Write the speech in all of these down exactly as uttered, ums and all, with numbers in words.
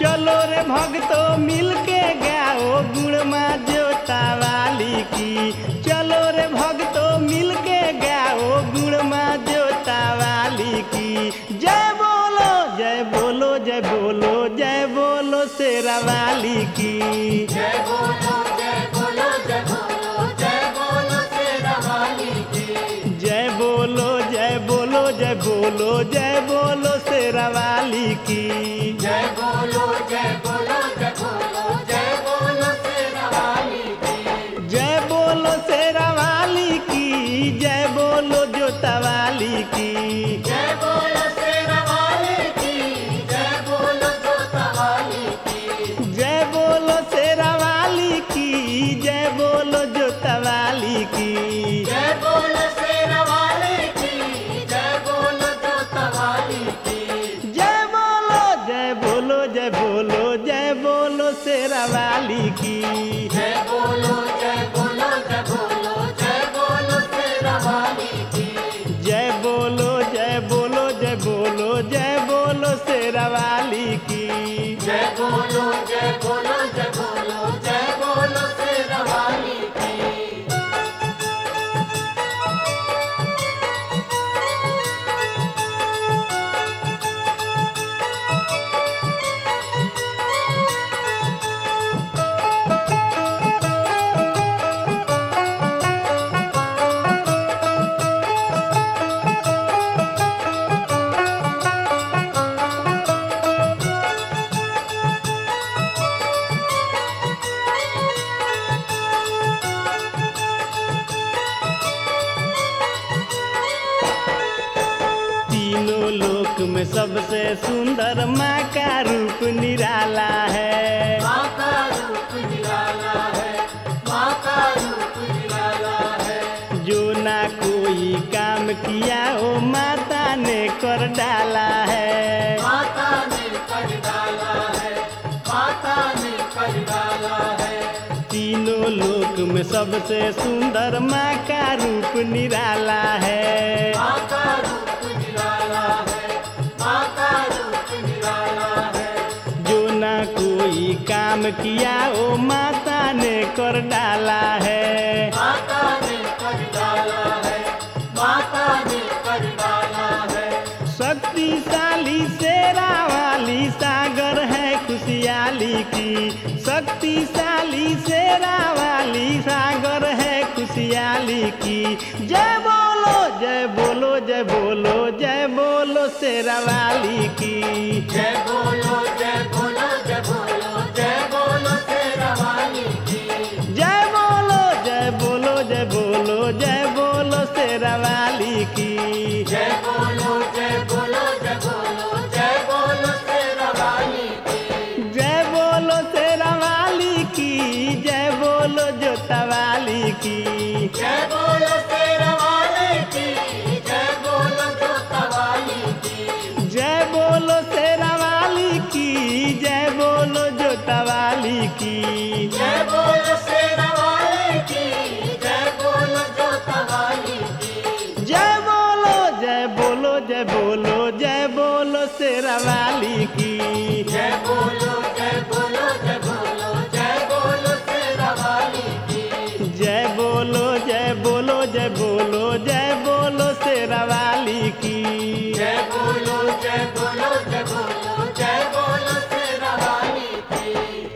चलो रे भक्तो मिलके गाओ गुण माँ जोता वाली की। चलो रे भक्तो मिलके गाओ गुण माँ जोता वाली की। जय बोलो जय बोलो जय बोलो जय बोलो शेरा वाली की। जय बोलो जय बोलो जय बोलो जय बोलो शेरा वाली की। जय बोलो जय बोलो जय बोलो जय बोलो शेरा वाली की। जय बोलो जय बोलो जय बोलो जय बोलो शेरा वाली की। जय बोलो शेरा वाली की। जय बोलो जोता वाली की। जय बोलो शेरा वाली की। जय बोलो जोता वाली की। जय बोलो शेरा वाली की। जय बोलो जोता वाली की। जय बोलो शेरा वाली की। जय बोलो जोता वाली की। जय बोलो जय बोलो जय बोलो जय बोलो शेरा वाली की। जय बोलो जय बोलो जय बोलो जय बोलो शेरा वाली की। जय बोलो जय बोलो जय बोलो जय बोलो शेरा वाली की। जय बोलो जय बोलो जय बोलो जय बोलो शेरा वाली की। तीनों लोक में सबसे सुंदर माँ का रूप निराला है। माँ का रूप निराला है। माँ का रूप निराला है। जो ना कोई काम किया वो माता ने कर डाला है। माता ने कर डाला है। माता ने कर डाला है। तीनों लोक में सबसे सुंदर माँ का रूप निराला है। माँ का रूप निराला है। माँ का रूप निराला है। जो ना कोई काम किया वो माता ने कर डाला है। माता ने कर डाला है। माता ने कर डाला है। शक्तिशाली शेरा वाली सागर है खुशहाली की। शक्तिशाली शेरा वाली सागर है खुशहाली की। जय बोलो जय बोलो जय बोलो जय बोलो शेरा वाली की। जय बोलो जय बोलो जय बोलो जय बोलो शेरा वाली की। जय बोलो जय बोलो जय बोलो जय बोलो शेरा वाली की। जय बोलो जय बोलो जय बोलो जय बोलो शेरा वाली की। जय बोलो शेरा वाली की। जय बोलो जोता वाली की। जय बोलो शेरा वाली की। जय बोलो जोता वाली की। जय बोलो शेरा वाली की। जय बोलो जोता वाली की। जय बोलो शेरा वाली की। जय बोलो जोता वाली की। जय बोलो जय बोलो जय बोलो जय बोलो शेरा वाली की। जय बोलो जय बोलो जय बोलो जय बोलो शेरा वाली की। जय बोलो जय बोलो जय बोलो जय बोलो शेरा वाली की। जय बोलो जय बोलो जय बोलो जय बोलो शेरा वाली की।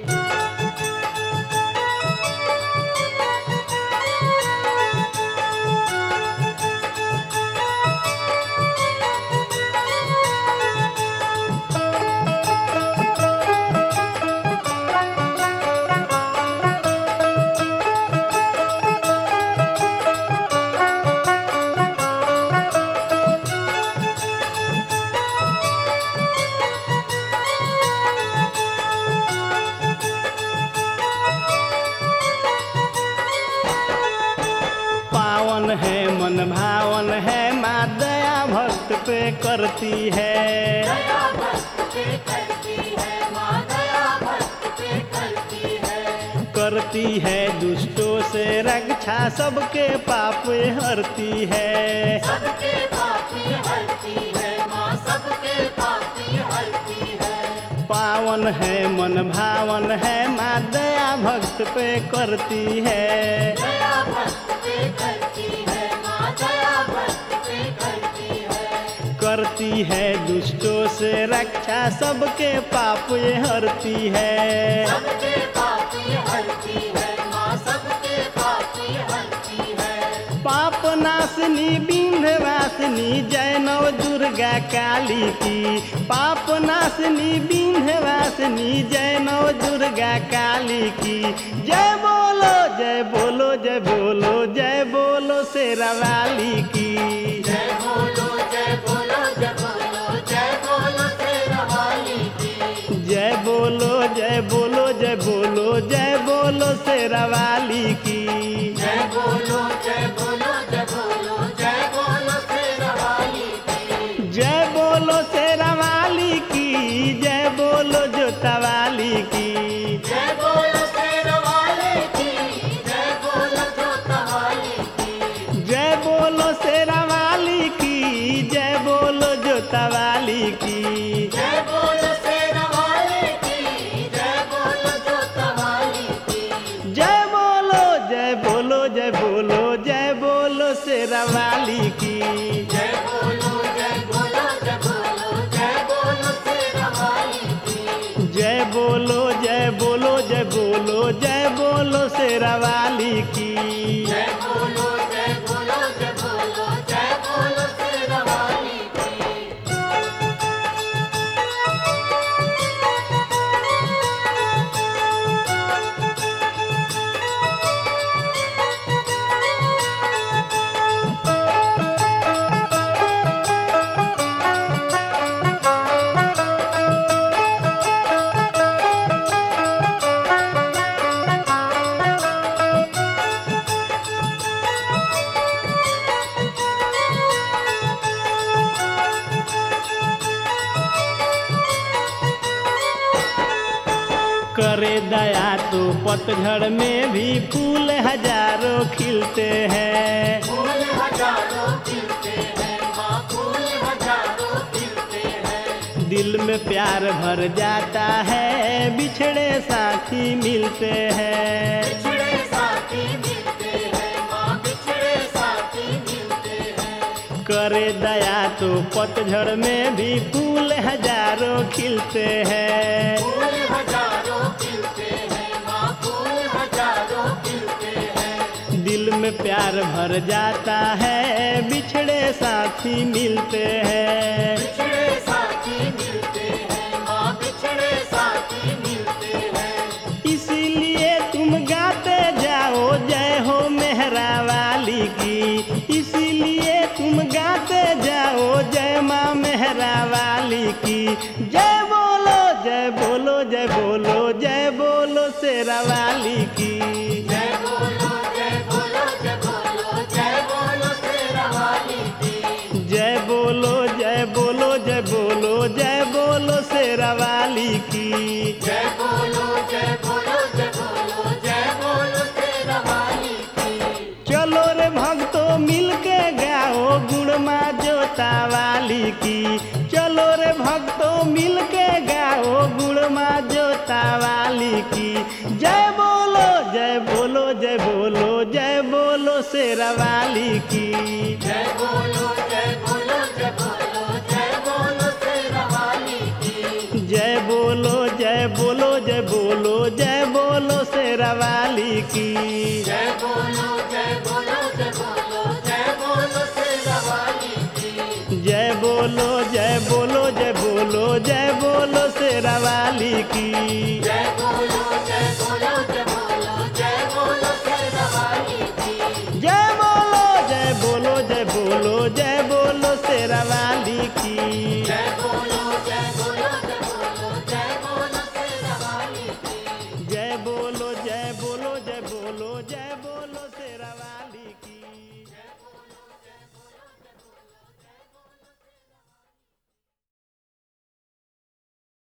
पावन है मन भावन है माँ दया भक्त पे करती है। दया भक्त पे करती है। माँ दया भक्त पे करती है। करती है दुष्टों से रक्षा सबके पाप हरती है। सबके पापी हरती है। माँ सबके पापी हरती है। पावन है मन भावन है माँ दया भक्त पे करती है। दया भक्त पे करती है माँ, दया भक्त पे करती है। करती है दुष्टों से रक्षा सबके पाप ये हरती है। सबके पाप ये हरती है माँ, सबके पाप ये हरती है। पाप नाशनी विंध्यवासिनी जय नव दुर्गा काली की। पाप नाशनी विंध्यवासिनी जय नव दुर्गा काली की। जय बोलो जय बोलो जय बोलो जय बोलो शेरावाली की। जय बोलो जय बोलो जय बोलो जय बोलो शेरावाली की। जय बोलो जय बोलो जय बोलो जय बोलो शेरावाली की। जय बोलो जय बोलो जय बोलो जय बोलो शेरावाली की। जय बोलो शेरावाली की। जय बोलो जोतावाली की। जय बोलो शेरावाली की। जय बोलो जोतावाली की। जय बोलो शेरावाली की। जय बोलो जोतावाली की। जय बोलो शेरावाली की। जय बोलो जोतावाली की। जय बोलो जय बोलो जय बोलो जय बोलो शेरावाली की। जय बोलो जय बोलो जय बोलो जय बोलो शेरावाली की। जय बोलो जय बोलो जय बोलो जय बोलो शेरावाली की। जय बोलो जय बोलो जय बोलो जय बोलो शेरावाली की। करे दया तो पतझड़ में भी फूल हजारों खिलते हैं। फूल हजारों खिलते हैं माँ, फूल हजारों खिलते हैं। दिल में प्यार भर जाता है बिछड़े साथी मिलते हैं। बिछड़े साथी मिलते हैं माँ, बिछड़े साथी मिलते हैं। करे दया तो पतझड़ में भी फूल हजारों खिलते हैं। फूल हजारों खिलते हैं माँ, फूल हजारों खिलते हैं। दिल में प्यार भर जाता है बिछड़े साथी मिलते हैं। बिछड़े साथी मिलते हैं माँ, बिछड़े साथी मिलते हैं। इसीलिए तुम गाते जाओ जय हो मेहरा वाली की। इसीलिए तुम गाते जाओ जय माँ मेहरा वाली की। जय बोलो जय बोलो जय बोलो जय बोलो शेरावाली की। जय बोलो जय बोलो जय बोलो जय बोलो शेरावाली की। जय बोलो जय बोलो जय बोलो जय बोलो शेरावाली की। जय बोलो जय बोलो जय बोलो जय बोलो शेरावाली की। चलो रे भक्तो मिलके गाओ गुण माँ जोतावाली की। चलो रे भक्तो मिलके गाओ गुण माँ जोतावाली की। जय बोलो जय बोलो जय बोलो जय बोलो शेरावाली की। जय बोलो जय बोलो जय बोलो जय बोलो शेरावाली की। जय बोलो जय बोलो जय बोलो जय बोलो शेरावाली की। जय बोलो जय बोलो जय बोलो जय बोलो शेरावाली की। जय बोलो जय बोलो जय बोलो जय बोलो शेरावाली की। जय बोलो जय बोलो जय बोलो जय बोलो शेरावाली की। जय बोलो जय बोलो जय बोलो जय